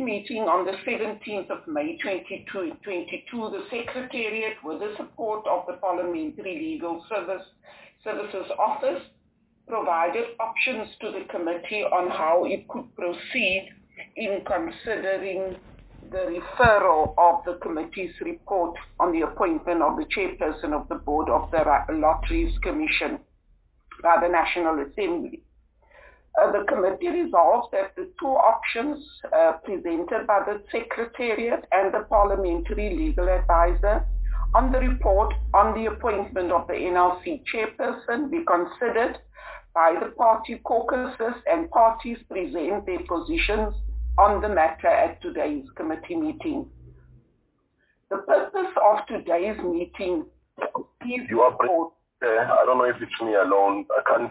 meeting on the 17th of May 2022, the Secretariat, with the support of the Parliamentary Legal Services Office, provided options to the committee on how it could proceed in considering the referral of the committee's report on the appointment of the chairperson of the board of the Lotteries Commission by the National Assembly. The committee resolves that the two options presented by the Secretariat and the Parliamentary Legal Advisor on the report on the appointment of the NLC chairperson be considered by the party caucuses, and parties present their positions on the matter at today's committee meeting. The purpose of today's meeting is... You are I don't know if it's me alone. I can't...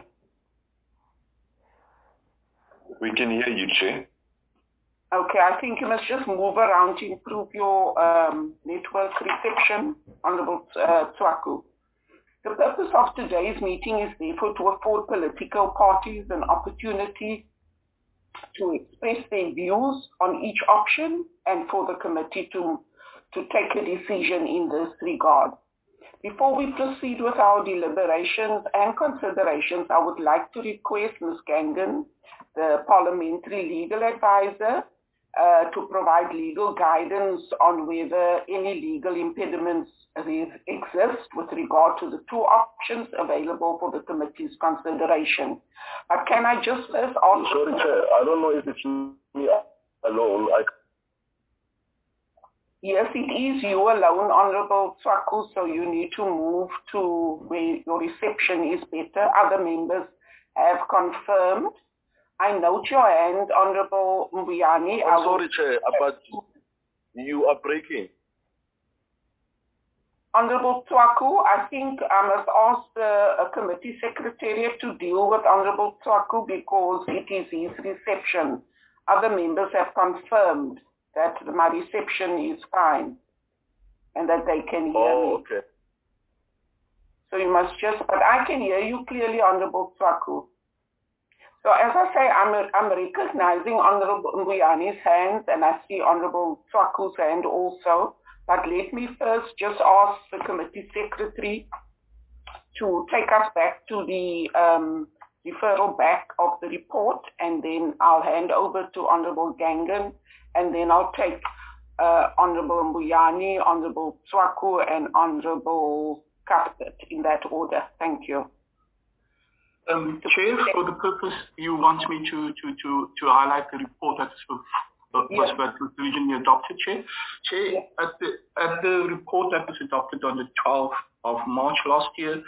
We can hear you, Chair. Okay, I think you must just move around to improve your network reception, Honourable Tswaku. The purpose of today's meeting is therefore to afford political parties an opportunity to express their views on each option and for the committee to take a decision in this regard. Before we proceed with our deliberations and considerations, I would like to request Ms. Gangan, the Parliamentary Legal Advisor, to provide legal guidance on whether any legal impediments exist with regard to the two options available for the committee's consideration. But can I just first ask... Sorry, Chair, I don't know if it's me alone. Yes, it is you alone, Honourable Tswaku, so you need to move to where your reception is better. Other members have confirmed. I note your hand, Honourable Mbuyane. I'm sorry, Chair, but you are breaking. Honourable Tswaku, I think I must ask the committee secretariat to deal with Honourable Tswaku because it is his reception. Other members have confirmed that my reception is fine and that they can hear me. Oh, okay. So you must just, but I can hear you clearly, Honourable Tswaku. So as I say, I'm recognizing Honourable Mbuyane's hands, and I see Honourable Tswaku's hand also. But let me first just ask the committee secretary to take us back to the referral back of the report, and then I'll hand over to Honourable Gangan, and then I'll take Honourable Mbuyane, Honourable Tswaku, and Honourable Cuthbert in that order. Thank you. Chair, for the purpose you want me to highlight the report that was originally adopted, Chair. Chair, yes. At the report that was adopted on the 12th of March last year,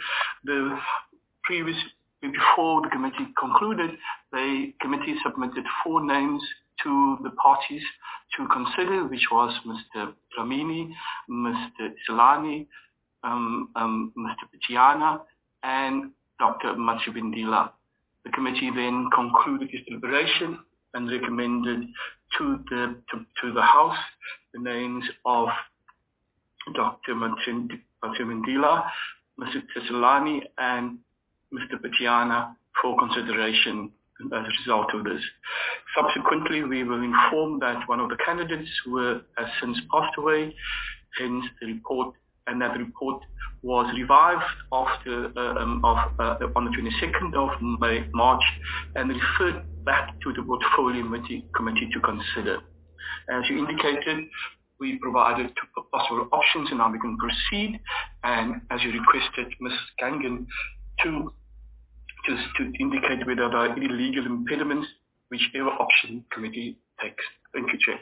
before the committee concluded, the committee submitted 4 names to the parties to consider, which was Mr. Dlamini, Mr. Iselani, Mr. Pityana, and Dr. Matsibindila. The committee then concluded its deliberation and recommended to the House the names of Dr. Matsibindila, Mr. Iselani, and Mr. Pityana for consideration as a result of this. Subsequently, we were informed that one of the candidates has since passed away, hence the report, and that report was revived after on the 22nd of March and referred back to the portfolio committee to consider. As you indicated, we provided possible options and how we can proceed, and as you requested, Ms. Gangan, to indicate whether there are any legal impediments, whichever option committee takes. Thank you, Chair.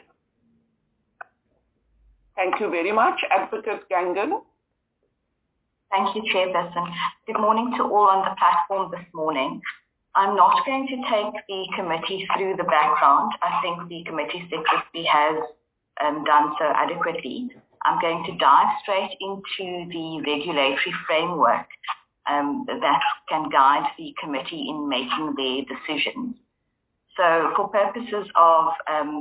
Thank you very much. Advocate Gangan. Thank you, Chairperson. Good morning to all on the platform this morning. I'm not going to take the committee through the background. I think the committee secretary has done so adequately. I'm going to dive straight into the regulatory framework that can guide the committee in making their decisions. So for purposes of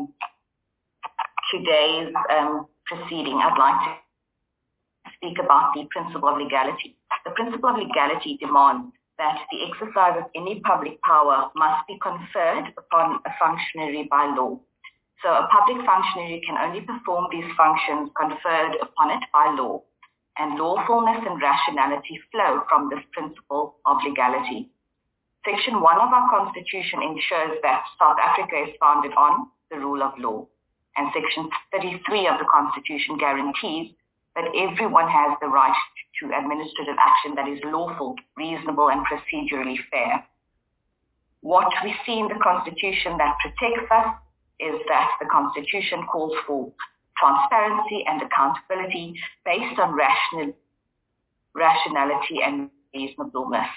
today's proceeding, I'd like to speak about the principle of legality. The principle of legality demands that the exercise of any public power must be conferred upon a functionary by law. So a public functionary can only perform these functions conferred upon it by law, and lawfulness and rationality flow from this principle of legality. Section 1 of our Constitution ensures that South Africa is founded on the rule of law, and Section 33 of the Constitution guarantees that everyone has the right to administrative action that is lawful, reasonable, and procedurally fair. What we see in the Constitution that protects us is that the Constitution calls for transparency and accountability based on rationality and reasonableness.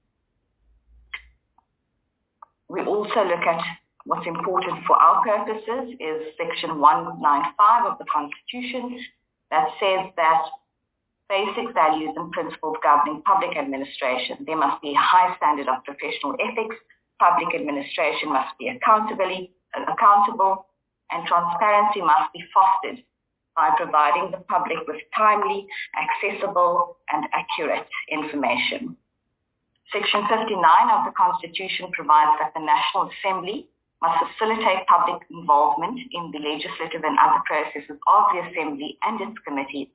We also look at what's important for our purposes is Section 195 of the Constitution that says that basic values and principles governing public administration. There must be a high standard of professional ethics. Public administration must be accountable, and transparency must be fostered by providing the public with timely, accessible, and accurate information. Section 59 of the Constitution provides that the National Assembly must facilitate public involvement in the legislative and other processes of the Assembly and its committees,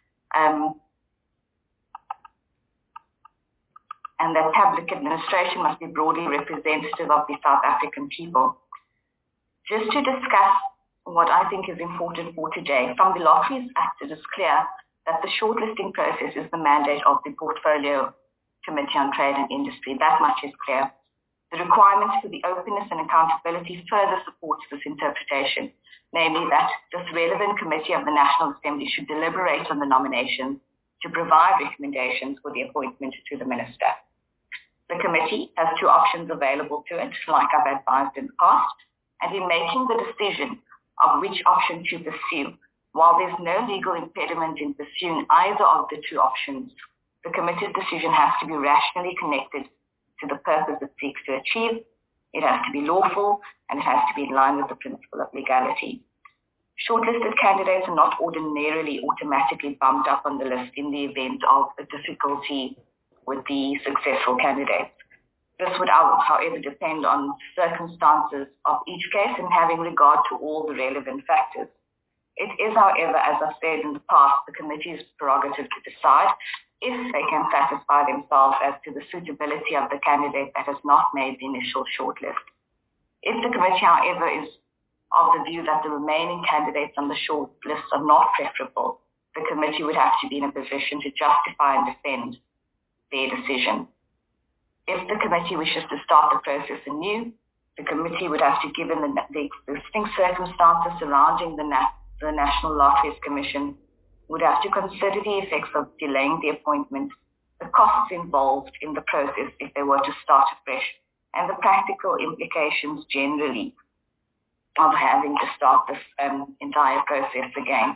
and that public administration must be broadly representative of the South African people. Just to discuss what I think is important for today, from the Lotteries Act, it is clear that the shortlisting process is the mandate of the Portfolio Committee on Trade and Industry. That much is clear. The requirements for the openness and accountability further supports this interpretation, namely that this relevant committee of the National Assembly should deliberate on the nominations to provide recommendations for the appointment to the minister. The committee has two options available to it, like I've advised in the past, and in making the decision of which option to pursue, while there's no legal impediment in pursuing either of the two options, the committee's decision has to be rationally connected to the purpose it seeks to achieve. It has to be lawful, and it has to be in line with the principle of legality. Shortlisted candidates are not ordinarily automatically bumped up on the list in the event of a difficulty with the successful candidates. This would, however, depend on circumstances of each case and having regard to all the relevant factors. It is, however, as I've said in the past, the committee's prerogative to decide if they can satisfy themselves as to the suitability of the candidate that has not made the initial shortlist. If the committee, however, is of the view that the remaining candidates on the shortlist are not preferable, the committee would have to be in a position to justify and defend their decision. If the committee wishes to start the process anew, the committee would have to, given the existing circumstances surrounding the National Lotteries Commission, would have to consider the effects of delaying the appointment, the costs involved in the process if they were to start afresh, and the practical implications generally of having to start this entire process again.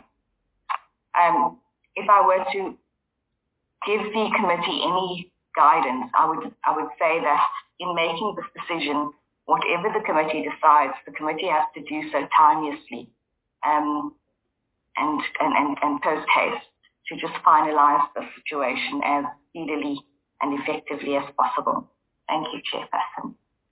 If I were to give the committee any guidance, I would say that in making this decision, whatever the committee decides, the committee has to do so timeously and post haste to just finalize the situation as speedily and effectively as possible. Thank you, Chairperson.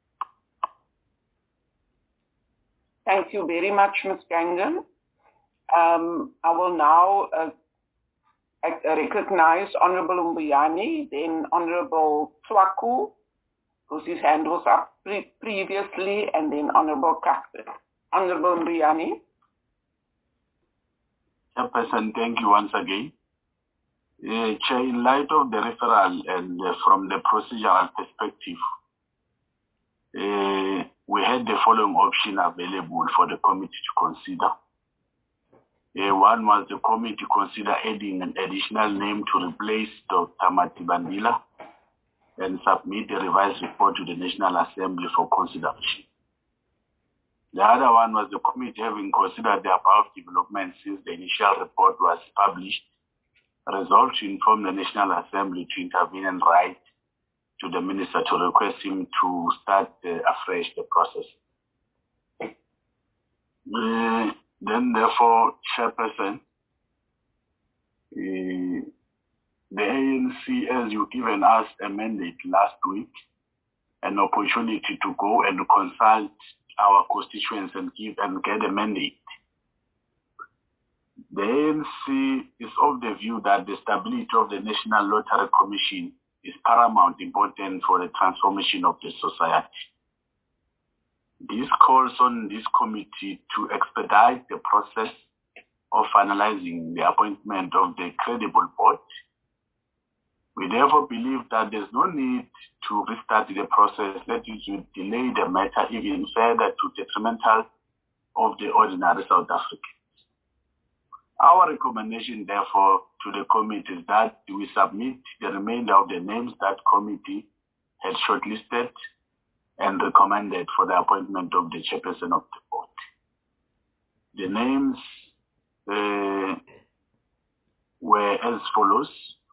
Thank you very much, Ms. Gangan. I will now recognize Honorable Mbuyane, then Honorable Tswaku, because his hand was up previously, and then Honorable Cuthbert. Honorable Mbuyane. Chairperson, thank you once again. Chair, in light of the referral and from the procedural perspective, we had the following option available for the committee to consider. One was the committee consider adding an additional name to replace Dr. Matibandila and submit the revised report to the National Assembly for consideration. The other one was the committee, having considered the above developments since the initial report was published, resolved to inform the National Assembly to intervene and write to the minister to request him to start afresh the process. Then, therefore, Chairperson, the ANC, as you given us a mandate last week, an opportunity to go and consult our constituents and get a mandate. The ANC is of the view that the stability of the National Lottery Commission is paramount important for the transformation of the society. This calls on this committee to expedite the process of finalizing the appointment of the credible board. We therefore believe that there's no need to restart the process that it would delay the matter even further to detrimental of the ordinary South Africans. Our recommendation, therefore, to the committee is that we submit the remainder of the names that committee had shortlisted and recommended for the appointment of the chairperson of the board. The names were as follows: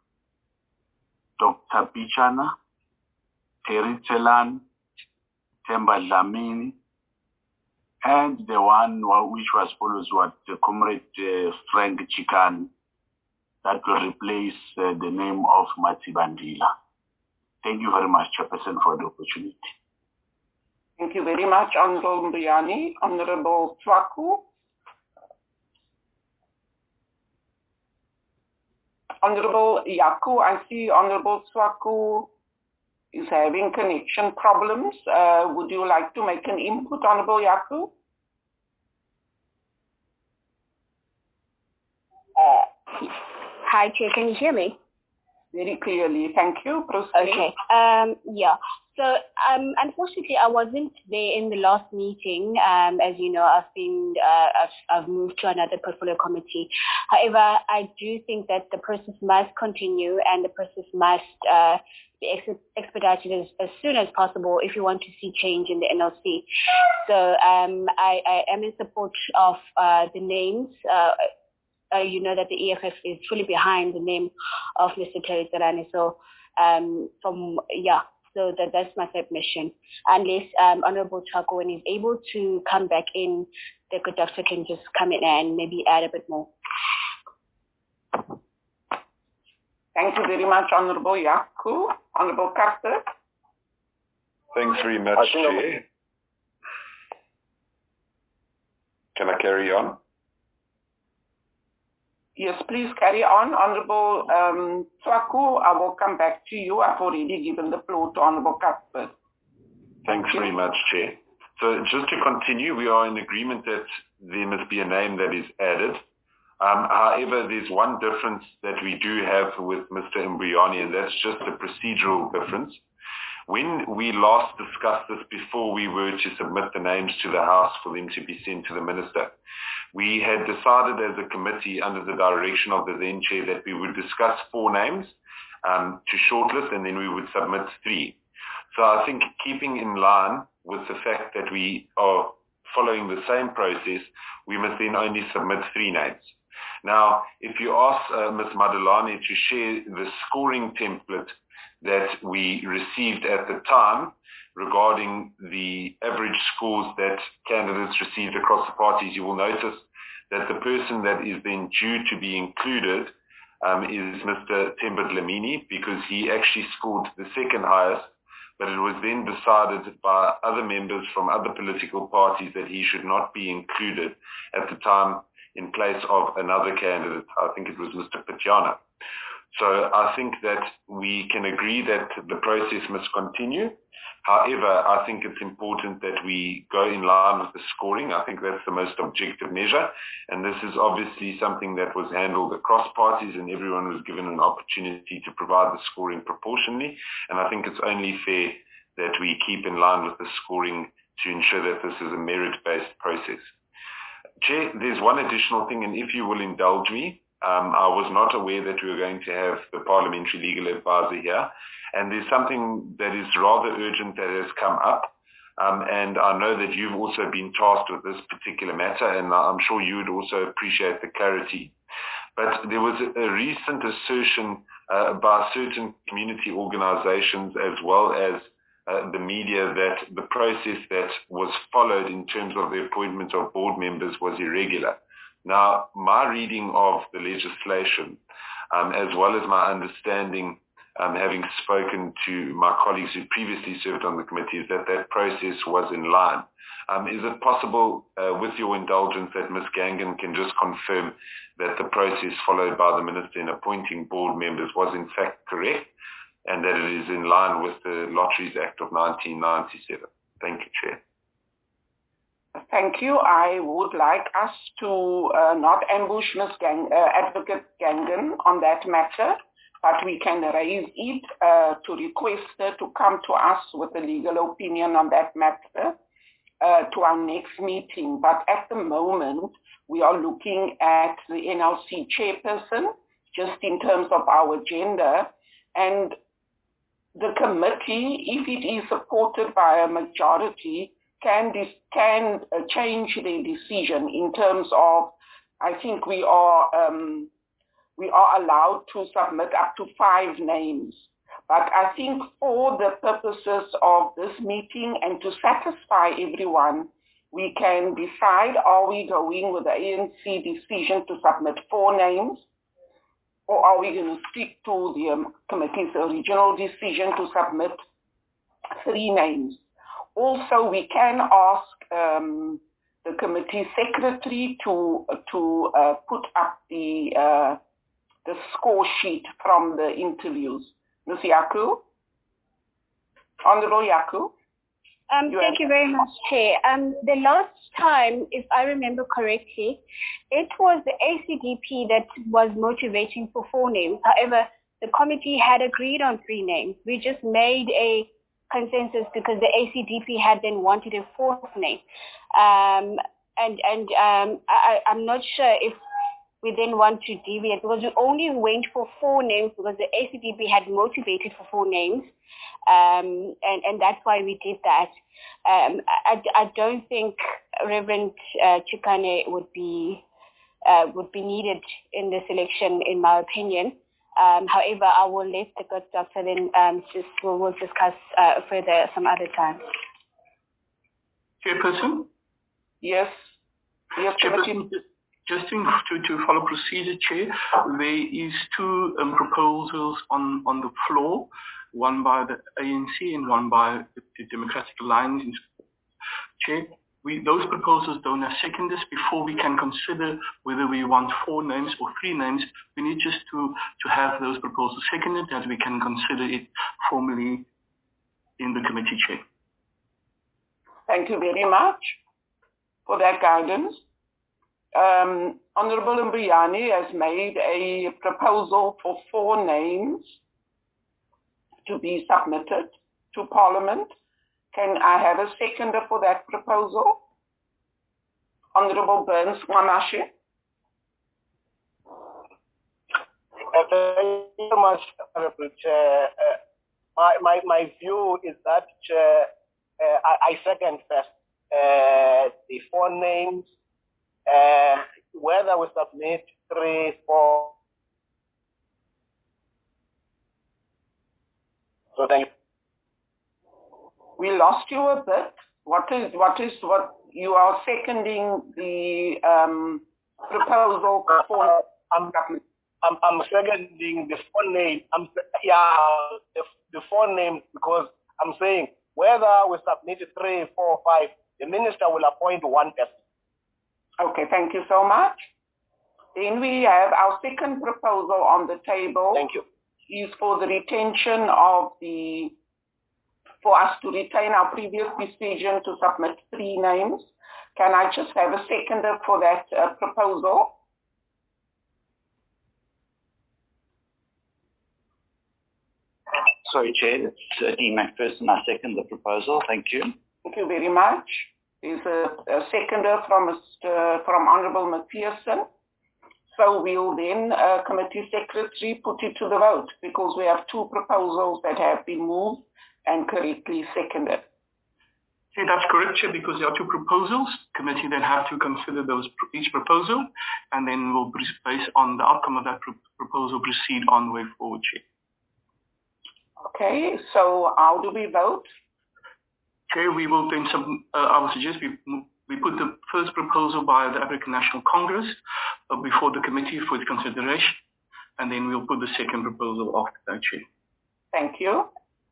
Dr. Pichana, Terry Telan, Themba Dlamini, and the one which was follows what the comrade Frank Chikane, that will replace the name of Matsibandila. Thank you very much, Chairperson, for the opportunity. Thank you very much, Honorable Mbriani. Honorable Tswaku. Honorable Yaku, I see Honorable Tswaku is having connection problems. Would you like to make an input, Honorable Yaku? Hi, Chair. Can you hear me? Very clearly. Thank you. Proceed. Okay. Yeah. So, unfortunately, I wasn't there in the last meeting. As you know, I've moved to another portfolio committee. However, I do think that the process must continue and the process must be expedited as soon as possible if you want to see change in the NLC. So, I am in support of the names. You know that the EFF is fully behind the name of Mr. Terry Telan. So, so that's my submission. Unless Honorable Tswaku, when he's able to come back in, the good doctor can just come in and maybe add a bit more. Thank you very much, Honorable Yaku. Honorable Carter. Thanks very much, Chair. Can I carry on? Yes, please carry on. Honorable Tswaku, I will come back to you. I've already given the floor to Honorable Cuthbert. Thanks very much, Chair. So just to continue, we are in agreement that there must be a name that is added. However, there's one difference that we do have with Mr. Mbriani, and that's just a procedural difference. When we last discussed this before we were to submit the names to the House for them to be sent to the Minister, we had decided as a committee under the direction of the then Chair that we would discuss 4 names to shortlist, and then we would submit 3. So I think keeping in line with the fact that we are following the same process, we must then only submit 3 names. Now, if you ask Ms. Madalani to share the scoring template that we received at the time regarding the average scores that candidates received across the parties, you will notice that the person that is then due to be included is Mr. Themba Dlamini, because he actually scored the second highest, but it was then decided by other members from other political parties that he should not be included at the time in place of another candidate. I think it was Mr. Pichana. So I think that we can agree that the process must continue. However, I think it's important that we go in line with the scoring. I think that's the most objective measure. And this is obviously something that was handled across parties, and everyone was given an opportunity to provide the scoring proportionally. And I think it's only fair that we keep in line with the scoring to ensure that this is a merit-based process. Chair, there's one additional thing, and if you will indulge me, I was not aware that we were going to have the Parliamentary Legal Advisor here, and there's something that is rather urgent that has come up, and I know that you've also been tasked with this particular matter, and I'm sure you would also appreciate the clarity. But there was a recent assertion by certain community organizations as well as the media that the process that was followed in terms of the appointment of board members was irregular. Now, my reading of the legislation, as well as my understanding having spoken to my colleagues who previously served on the committee, is that that process was in line. Is it possible, with your indulgence, that Ms. Gangan can just confirm that the process followed by the Minister in appointing board members was in fact correct and that it is in line with the Lotteries Act of 1997? Thank you, Chair. Thank you. I would like us to not ambush Ms. Advocate Gangan on that matter, but we can raise it to request her to come to us with a legal opinion on that matter to our next meeting. But at the moment, we are looking at the NLC chairperson, just in terms of our agenda, and the committee, if it is supported by a majority, can change their decision in terms of, I think we are allowed to submit up to 5 names. But I think for the purposes of this meeting and to satisfy everyone, we can decide, are we going with the ANC decision to submit 4 names, or are we going to stick to the committee's original decision to submit 3 names? Also, we can ask the committee secretary to put up the score sheet from the interviews. Ms. Yaku? Honorable Yaku? Thank you very much, Chair. The last time, if I remember correctly, it was the ACDP that was motivating for 4 names. However, the committee had agreed on 3 names. We just made a consensus because the ACDP had then wanted a 4th name. I'm not sure if we then want to deviate, because we only went for 4 names because the ACDP had motivated for 4 names, and that's why we did that. I don't think Reverend Chikane would be needed in this election, in my opinion. However, I will let the good doctor then we'll discuss further some other time. Chairperson? Yes. Yes, Chairperson. Just to follow procedure, Chair, there is 2 proposals on the floor, one by the ANC and one by the Democratic Alliance. Chair, those proposals don't have seconders. Before we can consider whether we want 4 names or 3 names, we need just to have those proposals seconded, that we can consider it formally in the committee, Chair. Thank you very much for that guidance. Honorable Mbriani has made a proposal for 4 names to be submitted to Parliament. Can I have a seconder for that proposal? Honorable Burns Mwanache. Thank you so much, Honorable Chair. My view is that I second first the 4 names. Whether we submit 3, 4. So thank you. We lost you a bit. What you are seconding the proposal for? I'm seconding the 4 names. The 4 names, because I'm saying whether we submit 3, 4, 5, the minister will appoint 1 person. Okay, thank you so much. Then we have our second proposal on the table. Thank you. Is for the retention of for us to retain our previous decision to submit 3 names. Can I just have a seconder for that proposal? Sorry, Chair, it's Dean McPherson. I second the proposal. Thank you. Thank you very much. There's a seconder from Honourable McPherson. So we'll then, Committee Secretary, put it to the vote, because we have 2 proposals that have been moved and correctly seconded. Okay, that's correct, Chair, because there are 2 proposals. Committee then have to consider each proposal, and then we'll, based on the outcome of that proposal, proceed on the way forward, Chair. Okay, so how do we vote? Chair, we will then, I would suggest we put the first proposal by the African National Congress before the committee for its consideration, and then we'll put the second proposal after that, Chair. Thank you.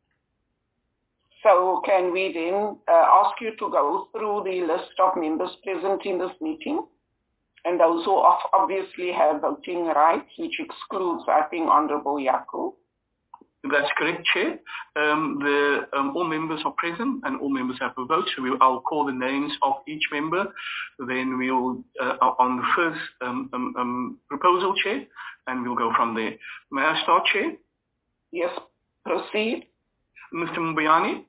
So can we then ask you to go through the list of members present in this meeting? And those who obviously have voting rights, which excludes, I think, Honorable Yaku. That's correct, Chair. All members are present and all members have a vote. So I'll call the names of each member. Then we'll, on the first proposal, Chair, and we'll go from there. May I start, Chair? Yes, proceed. Mr. Mbuyane?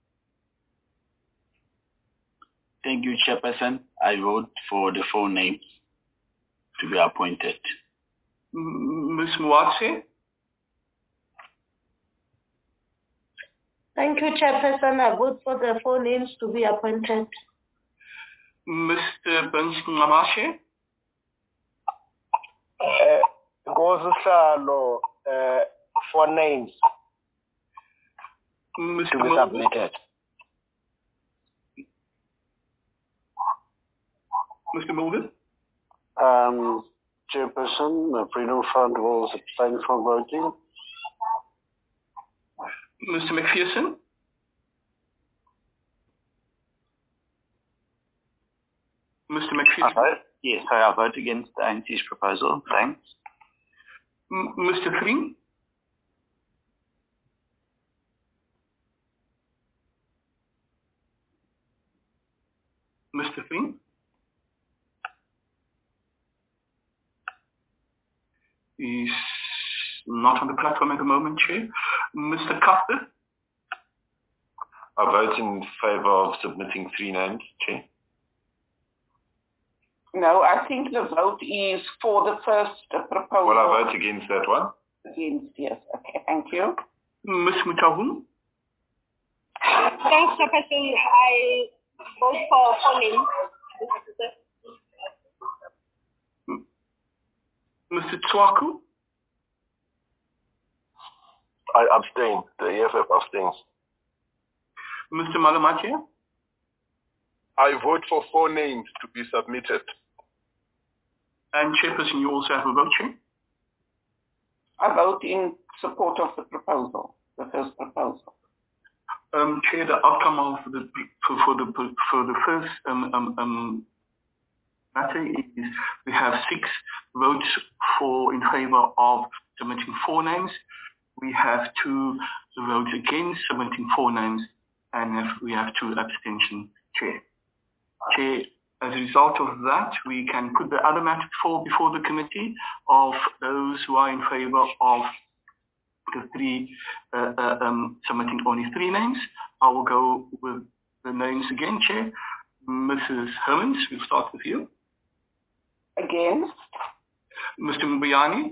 Thank you, Chairperson. I vote for the 4 names to be appointed. Ms. Mwatse? Thank you, Chairperson. I vote for the 4 names to be appointed. Mr. Bench-Ngamashe? Ngozusalo, 4 names Mr. to be submitted. Mr. Mulder? Chairperson, the Freedom Front will abstain from voting. Mr. McPherson? Mr. McPherson? Yes, I vote against the ANC's proposal. Thanks. Mr. Green? Mr. Green? He's not on the platform at the moment, Chair. Mr. Cuthbert? I vote in favor of submitting 3 names, Chair. No, I think the vote is for the first proposal. Well, I vote against that one. Against, yes. Okay, thank you. Ms. Mutahun? Thanks, Chairperson. I vote for 4 names. Mr. Tswaku? I abstain. The EFF abstains. Mr. Malamatia? I vote for 4 names to be submitted. And Chairperson, you also have a vote, Chair? I vote in support of the proposal, the first proposal. Chair, the outcome of for the first matter is we have 6 votes in favor of submitting 4 names. We have 2 votes against submitting 4 names, and we have 2 abstentions, Chair. Chair, as a result of that, we can put the other matter before the committee of those who are in favor of the 3, submitting only 3 names. I will go with the names again, Chair. Mrs. Hermans, we'll start with you. Against. Mr. Mbuyane?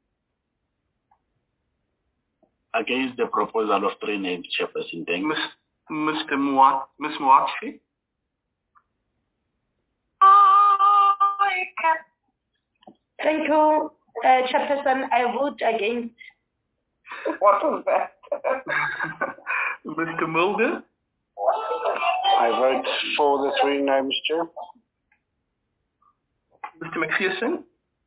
Against the proposal of 3 names, Chairperson. Thank you. Ms. Mwatse? Thank you, Chairperson. I vote against. What was that? Mr. Mulder? I vote for the 3 names, Chair. Mr. McPherson?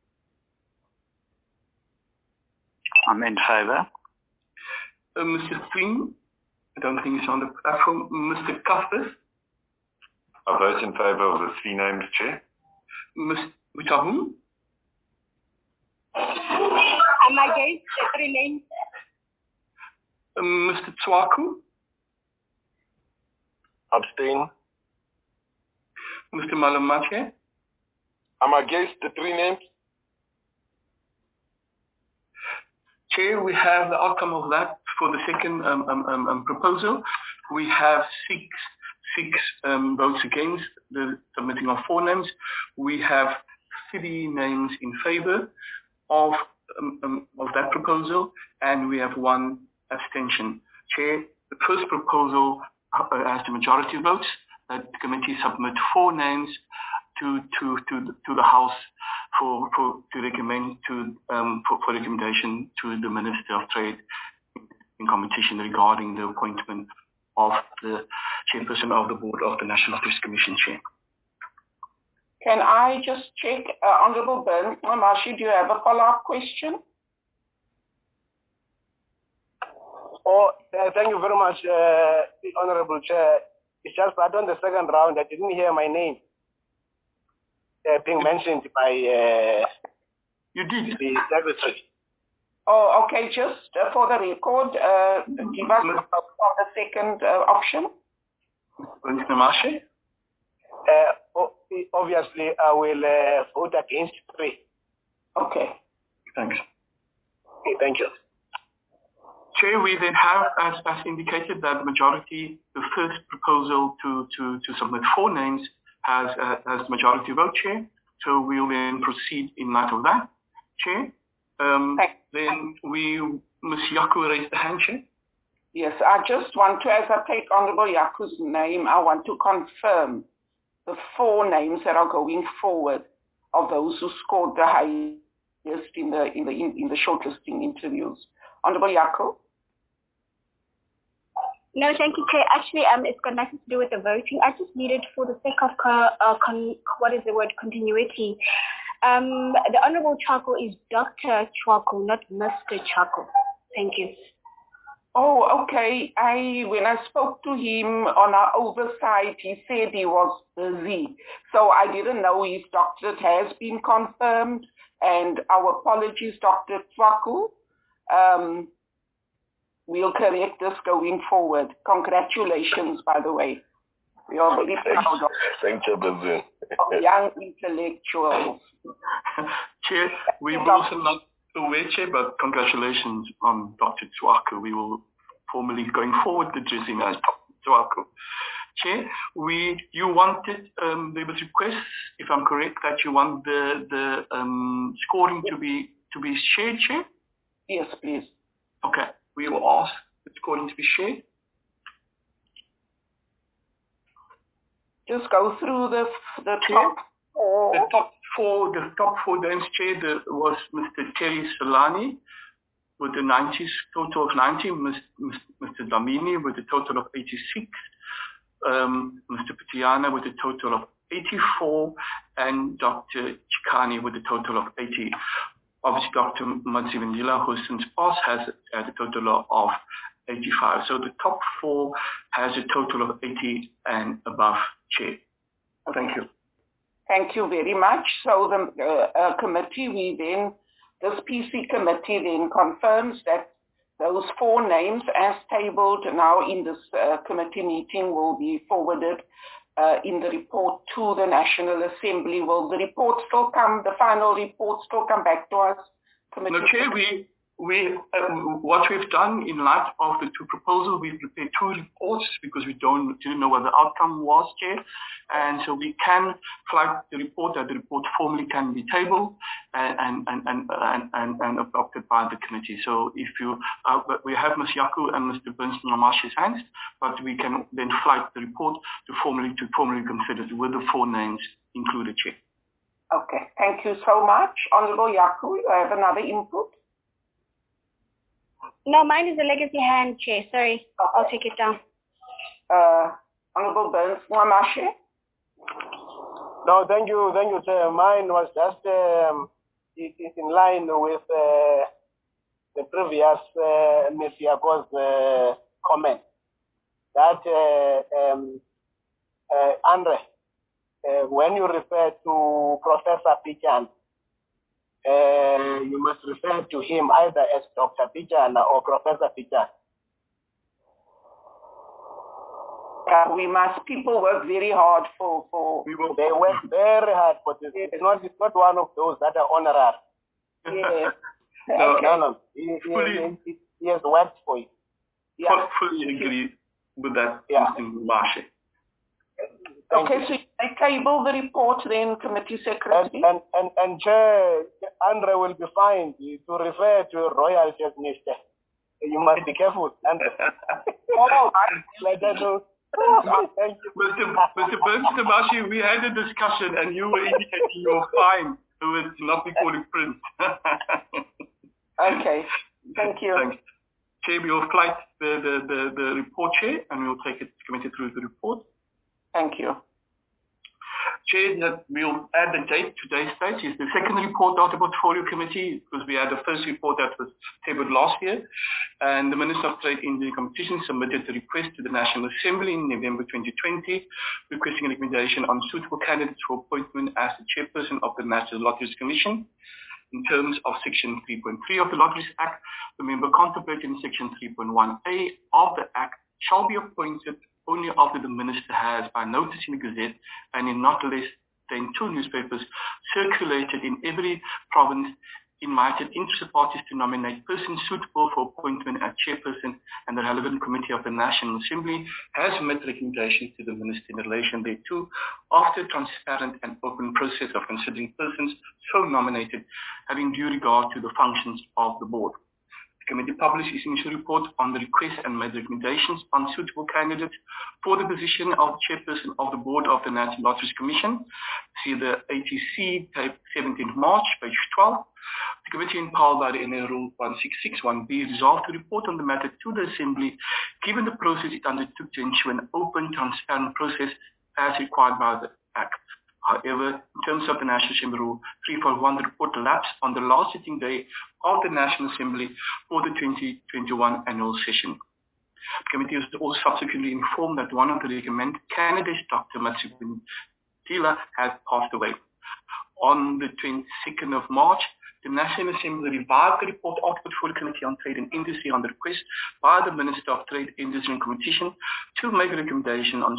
I'm in favor. Mr. Singh? I don't think he's on the platform. Mr. Cuthbert? I vote in favor of the 3 names, Chair. Ms. Mutahun? I'm against the 3 names. Mr. Tswaku? Abstain. Mr. Malamatia? I'm against the 3 names. Chair, we have the outcome of that for the second proposal. We have six votes against the submitting of 4 names. We have 3 names in favor of that proposal, and we have 1 abstention. Chair, the first proposal has the majority votes. The committee submit 4 names to the House for recommendation to the Minister of Trade and Competition regarding the appointment of the chairperson of the board of the National Fisheries Commission, Chair. Can I just check, Honorable Ben Mashi, do you have a follow-up question? Thank you very much, Honorable Chair. It's just that on the second round, I didn't hear my name being mentioned by you did. The secretary. Oh, okay. Just for the record, give us the second option. Mr. Marshy? Obviously, I will vote against 3. Okay. Thanks. Okay, thank you. Chair, we then have, as indicated, that the majority, the first proposal to submit 4 names has majority vote, Chair. So we will then proceed in light of that, Chair. Then Ms. Yaku raised the hand, Chair. Yes, I just want to, as I take Honorable Yaku's name, I want to confirm the 4 names that are going forward of those who scored the highest in the shortlisting interviews. Honorable Yaku? No, thank you, Chair. Actually, it's got nothing to do with the voting. I just needed, for the sake of continuity. The Honorable Chako is Dr. Chako, not Mr. Chako. Thank you. Oh, okay. When I spoke to him on our oversight, he said he was busy. So I didn't know if doctorate has been confirmed. And our apologies, Dr. Chako. We'll correct this going forward. Congratulations, by the way. We are very proud of young intellectuals. Chair, we will also not aware, Chair, but congratulations on Dr. Tswako. We will formally going forward address him as Dr. Tswako. Chair, you wanted there was a request, if I'm correct, that you want the scoring to be shared, Chair? Yes, please. Okay. We will ask the scoring to be shared. Just go through the top 4. The top 4 names, Chair, was Mr. Terry Solani with the total of 90, Mr. Dlamini with a total of 86, Mr. Patiana with a total of 84, and Dr. Chikani with a total of 80. Obviously, Dr. Matsivandila, who since passed, has a total of 85. So the top 4 has a total of 80 and above, Chair. Thank you. Thank you very much. So the committee, this PC committee then confirms that those 4 names as tabled now in this committee meeting will be forwarded in the report to the National Assembly. Will the report still come, the final report still come back to us? No, Chair, what we've done in light of the 2 proposals, we've prepared 2 reports because we didn't know what the outcome was, Chair. And so we can flag the report, that the report formally can be tabled and adopted by the committee. So if you, we have Ms. Yaku and Mr. Bernstein Ramash's hands, but we can then flag the report to formally consider it with the 4 names included, Chair. Okay, thank you so much. Honorable Yaku, you have another input? No, mine is a legacy hand, Chair. Sorry, I'll take it down. Honorable Burns Mwamashi? No, thank you, Chair. Mine was just in line with the previous Ms. Yako's comment that Andre, when you refer to Professor Pichan, you must refer to him either as Dr. Pichan or Professor Pichan. People work very hard for. They work very hard, but it's not one of those that are honorary. Yes. No. He has worked for you. Yeah. Fully agree with that, Mr. Marshy. Okay, so I table the report then, Committee Secretary. And Chair, Andre will be fined to refer to royalty as Mr. You must be careful. And thank you. Mr. Bernstein Marshy, we had a discussion and you were indicating your fine to not be calling Prince. Okay, thank you. Thanks. Chair, we will flag the report, Chair, and we will take it to committee through the report. Thank you. Chair, that we'll add the date, today's date is the second report of the Portfolio Committee, because we had the first report that was tabled last year, and the Minister of Trade, Industry and Competition submitted a request to the National Assembly in November 2020, requesting a recommendation on suitable candidates for appointment as the chairperson of the National Lotteries Commission. In terms of Section 3.3 of the Lotteries Act, the member contemplating Section 3.1a of the Act shall be appointed only after the Minister has, by notice in the Gazette and in not less than 2 newspapers, circulated in every province, invited interested parties to nominate persons suitable for appointment as chairperson, and the relevant committee of the National Assembly has made recommendations to the Minister in relation thereto after a transparent and open process of considering persons so nominated, having due regard to the functions of the board. The committee published its initial report on the request and made recommendations on suitable candidates for the position of chairperson of the board of the National Lotteries Commission. See the ATC, tape 17th March, page 12. The committee, empowered by the NA Rule 1661B, resolved to report on the matter to the Assembly, given the process it undertook to ensure an open, transparent process as required by the Act. However, in terms of the National Assembly Rule 341, the report lapsed on the last sitting day of the National Assembly for the 2021 annual session. The committee was also subsequently informed that one of the recommended candidates, Dr. Matsibandila, has passed away. On the 22nd of March, the National Assembly revived the report of the Portfolio Committee on Trade and Industry on the request by the Minister of Trade, Industry and Competition to make a recommendation on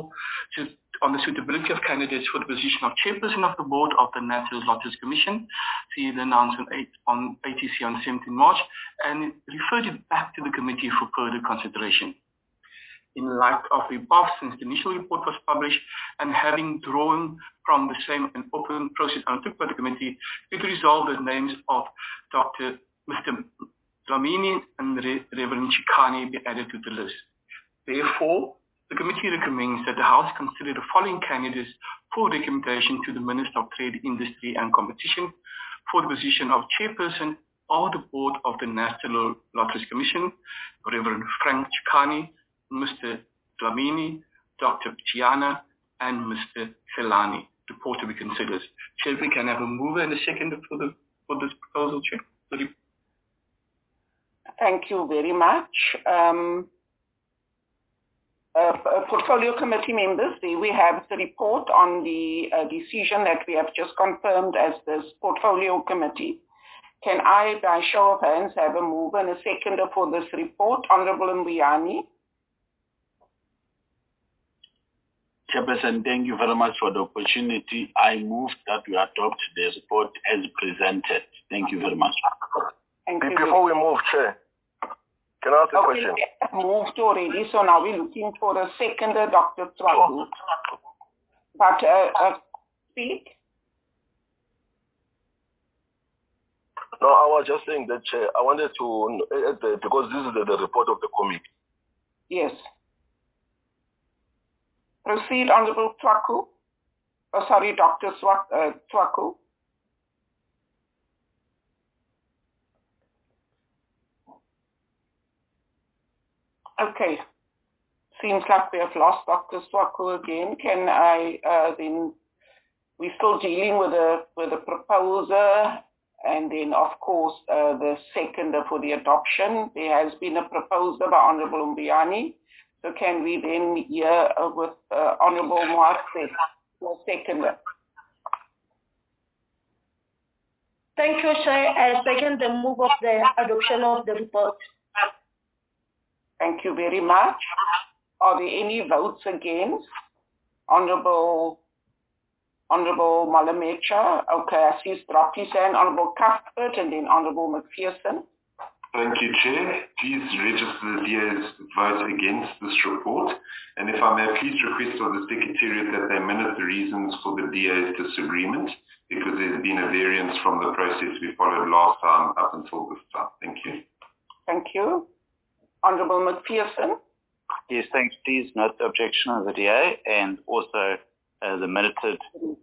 the suitability of candidates for the position of chairperson of the board of the National Lotteries Commission. See the announcement on ATC on 17 March, and it referred it back to the committee for further consideration. In light of the above, since the initial report was published and having drawn from the same and open process undertook by the committee, it resolved the names of Mr. Dlamini and Reverend Chikane be added to the list. Therefore, the committee recommends that the House consider the following candidates for recommendation to the Minister of Trade, Industry and Competition for the position of chairperson of the board of the National Lotteries Commission: Reverend Frank Chikane, Mr. Dlamini, Dr. Chiana, and Mr. Selani. The report to be considered. Chair, we can have a mover and a second for this proposal, Chair. Thank you very much. Portfolio Committee members, there we have the report on the decision that we have just confirmed as this Portfolio Committee. Can I, by show of hands, have a mover and a seconder for this report? Honorable Mbuyane. Chairperson, thank you very much for the opportunity. I move that we adopt the report as presented. Thank you very much. Thank you. Before we move, Chair, can I ask a question? Moved already, so now we're looking for a seconder, Dr. Tswaku. But speak. No, I was just saying that, Chair, I wanted to, because this is the report of the committee. Yes. Proceed, Honorable Tswaku. Oh, sorry, Dr. Tswaku. Okay. Seems like we have lost Dr. Tswaku again. Can I then? We're still dealing with the proposer, and then of course the seconder for the adoption. There has been a proposer by Honorable Mbuyane. So can we then hear with Honorable Moatse, the seconder? Thank you, Chair. I second the move of the adoption of the report. Thank you very much. Are there any votes against? Honorable Malamecha. Okay, I see he's dropped his hand. Honorable Cuthbert and then Honorable McPherson. Thank you, Chair. Please register the DA's vote against this report. And if I may please request of the Secretariat that they minute the reasons for the DA's disagreement, because there's been a variance from the process we followed last time up until this time. Thank you. Thank you. Honorable McPherson. Yes, thanks. Please note the objection of the DA and also the minuted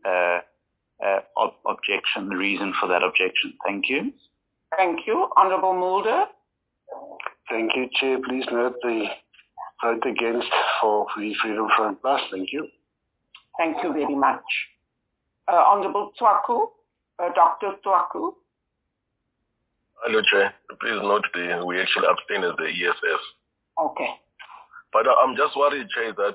objection, the reason for that objection. Thank you. Thank you. Honorable Mulder. Thank you, Chair. Please note the vote against for the Freedom Front Plus. Thank you. Thank you very much. Honorable Tswaku, Dr. Tswaku. Hello, Chair. Please note we actually abstain as the ESS. Okay. But I'm just worried, Chair, that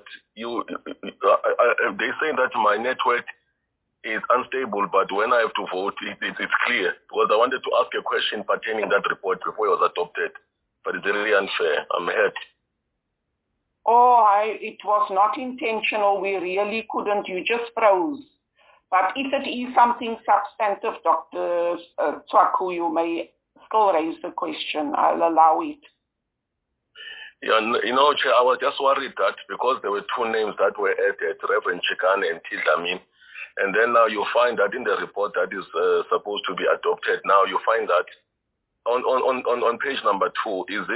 they say that my network is unstable, but when I have to vote, it's clear. Because I wanted to ask a question pertaining that report before it was adopted. But it's really unfair. I'm hurt. Oh, it was not intentional. We really couldn't. You just froze. But if it is something substantive, Dr. Tswaku, you may still raise the question. I'll allow it. Yeah, Chair, I was just worried that because there were two names that were added, Reverend Chikane and Tidlamin, and then now you find that in the report that is supposed to be adopted, now you find that on page number 2, is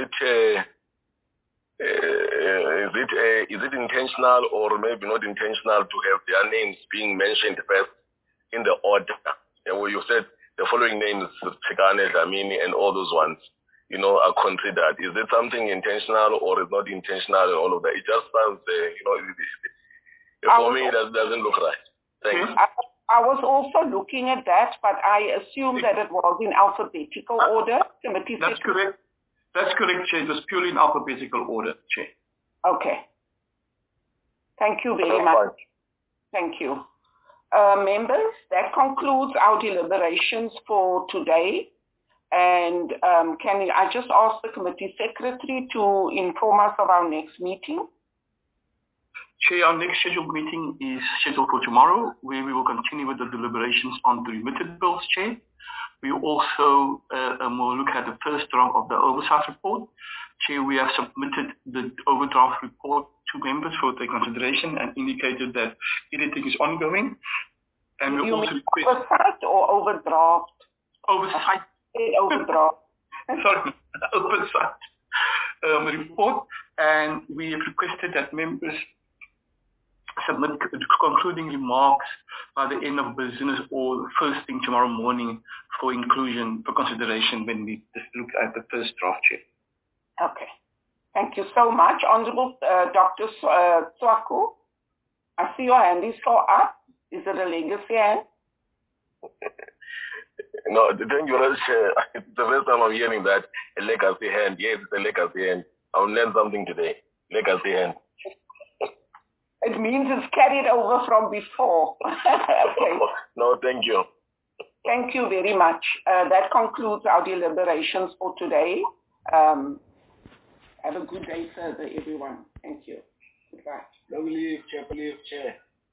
it intentional or maybe not intentional to have their names being mentioned first in the order? And where you said the following names, Chikane, Dlamini, and all those ones, are considered. Is it something intentional or is not intentional and all of that? It just sounds, for me, it doesn't look right. Thanks. I was also looking at that, but I assumed that it was in alphabetical order. That's correct. That's correct, Chair. It was purely in alphabetical order, Chair. Okay. Thank you very much. Thank you. Members, that concludes our deliberations for today. And I just ask the committee secretary to inform us of our next meeting? Chair, our next scheduled meeting is scheduled for tomorrow, where we will continue with the deliberations on the remitted bills, Chair. We also will look at the first draft of the oversight report. Chair, we have submitted the overdraft report to members for their consideration and indicated that editing is ongoing. And we also request oversight or overdraft? Oversight. Overdraft. Sorry, oversight report. And we have requested that members submit concluding remarks by the end of business or first thing tomorrow morning for inclusion, for consideration when we just look at the first draft, Chair. Okay. Thank you so much. Honorable Dr. Tswaku, I see your hand is still up. Is it a legacy hand? No, thank you, Chair. It's the first time I'm hearing that, a legacy hand. Yes, it's a legacy hand. I'll learn something today. Legacy hand. It means it's carried over from before. Okay. No, thank you. Thank you very much. That concludes our deliberations for today. Have a good day further, everyone. Thank you. Goodbye. Long live Chair.